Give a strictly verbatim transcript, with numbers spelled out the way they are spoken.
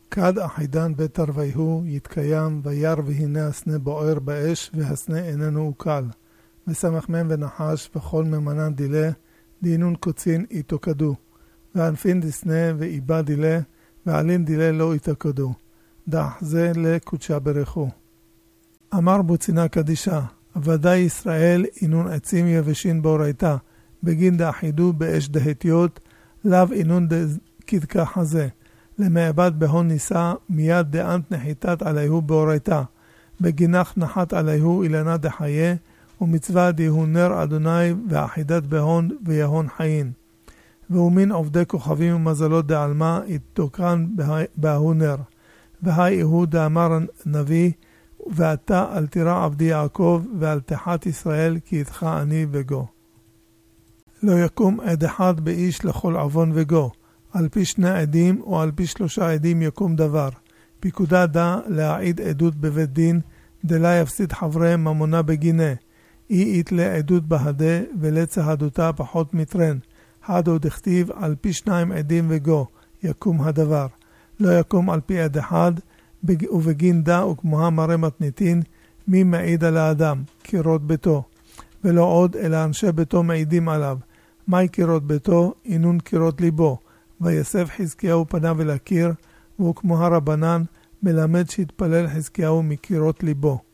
כד אחידן בתרוויהו יתקיים וירא והנה הסנה בוער באש והסנה איננו אוקל וסמך מם ונחש וכל ממנן דילה דינון קוצין יתוקדו ואנפין דסנה ואיבא דילה ועלין דילה לא יתקדו דח זה לקודשה ברכו. אמר בוצינה קדישה ודאי ישראל אינון עצים יבשין באורייתה בגין דאחידו באש דהתיות לאו אינון דקדקה חזה למעבד בהון ניסה מיד דאנט נחיתת עליהו באורייתה בגינך נחת עליהו אילנה דחיה ומצווה דיהו נר אדוני ואחידת בהון ויהון חיין והוא מין עובדי כוכבים ומזלות דעלמה יתוקרן בהוא נר והי אהו דאמר נביא ואתה אל תירא עבדי יעקב ואל תחת ישראל כי איתך אני וגו. לא יקום עד אחד באיש לכל עוון וגו על פי שני עדים או על פי שלושה עדים יקום דבר. פיקודה דה להעיד עדות בבית דין, דלה יפסיד חברי ממונה בגינה. אי יתלה עדות בהדה ולצהדותה פחות מטרן. חד עוד הכתיב על פי שניים עדים וגו, יקום הדבר. לא יקום על פי עד אחד, ובגין דה וכמוה מראה מתניתין, מי מעיד על האדם, קירות ביתו. ולא עוד אלא אנשי ביתו מעידים עליו. מהי קירות ביתו? אינון קירות ליבו. ויסב חזקיהו פניו אל הקיר, והוא כמו הרבנן, מלמד שהתפלל חזקיהו מקירות ליבו.